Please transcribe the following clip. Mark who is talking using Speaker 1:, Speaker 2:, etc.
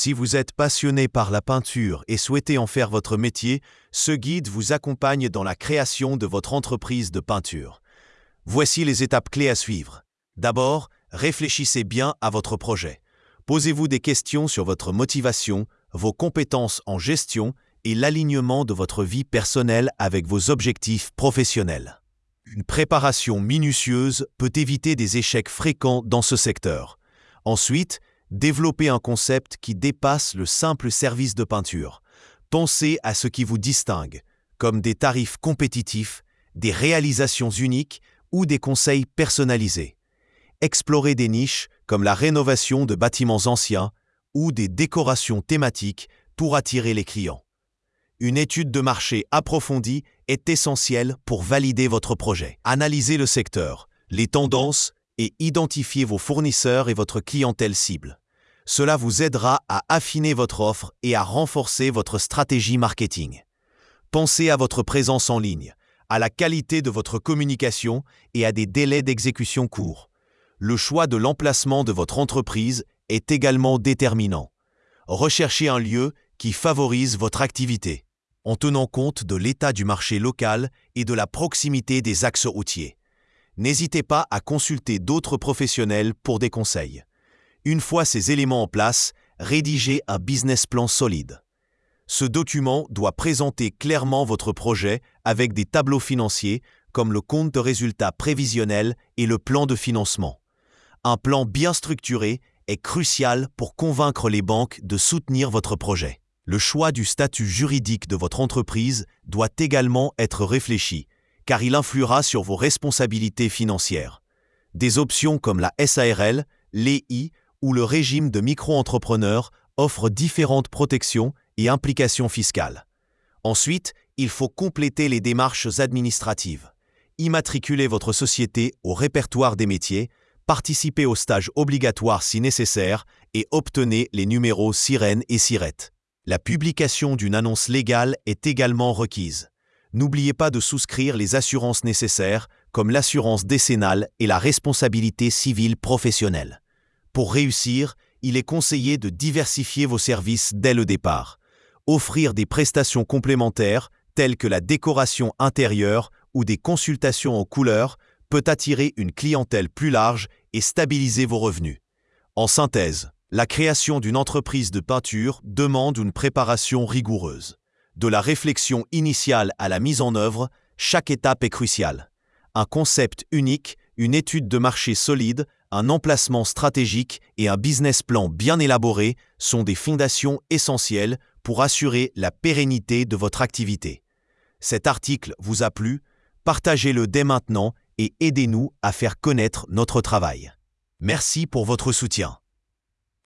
Speaker 1: Si vous êtes passionné par la peinture et souhaitez en faire votre métier, ce guide vous accompagne dans la création de votre entreprise de peinture. Voici les étapes clés à suivre. D'abord, réfléchissez bien à votre projet. Posez-vous des questions sur votre motivation, vos compétences en gestion et l'alignement de votre vie personnelle avec vos objectifs professionnels. Une préparation minutieuse peut éviter des échecs fréquents dans ce secteur. Ensuite, développez un concept qui dépasse le simple service de peinture. Pensez à ce qui vous distingue, comme des tarifs compétitifs, des réalisations uniques ou des conseils personnalisés. Explorez des niches comme la rénovation de bâtiments anciens ou des décorations thématiques pour attirer les clients. Une étude de marché approfondie est essentielle pour valider votre projet. Analysez le secteur, les tendances et identifiez vos fournisseurs et votre clientèle cible. Cela vous aidera à affiner votre offre et à renforcer votre stratégie marketing. Pensez à votre présence en ligne, à la qualité de votre communication et à des délais d'exécution courts. Le choix de l'emplacement de votre entreprise est également déterminant. Recherchez un lieu qui favorise votre activité, en tenant compte de l'état du marché local et de la proximité des axes routiers. N'hésitez pas à consulter d'autres professionnels pour des conseils. Une fois ces éléments en place, rédigez un business plan solide. Ce document doit présenter clairement votre projet avec des tableaux financiers comme le compte de résultats prévisionnel et le plan de financement. Un plan bien structuré est crucial pour convaincre les banques de soutenir votre projet. Le choix du statut juridique de votre entreprise doit également être réfléchi, car il influera sur vos responsabilités financières. Des options comme la SARL, l'EI ou le régime de micro-entrepreneur offrent différentes protections et implications fiscales. Ensuite, il faut compléter les démarches administratives. Immatriculez votre société au répertoire des métiers, participez au stage obligatoire si nécessaire et obtenez les numéros SIREN et SIRET. La publication d'une annonce légale est également requise. N'oubliez pas de souscrire les assurances nécessaires, comme l'assurance décennale et la responsabilité civile professionnelle. Pour réussir, il est conseillé de diversifier vos services dès le départ. Offrir des prestations complémentaires, telles que la décoration intérieure ou des consultations en couleur, peut attirer une clientèle plus large et stabiliser vos revenus. En synthèse, la création d'une entreprise de peinture demande une préparation rigoureuse. De la réflexion initiale à la mise en œuvre, chaque étape est cruciale. Un concept unique, une étude de marché solide, un emplacement stratégique et un business plan bien élaboré sont des fondations essentielles pour assurer la pérennité de votre activité. Cet article vous a plu? Partagez-le dès maintenant et aidez-nous à faire connaître notre travail. Merci pour votre soutien.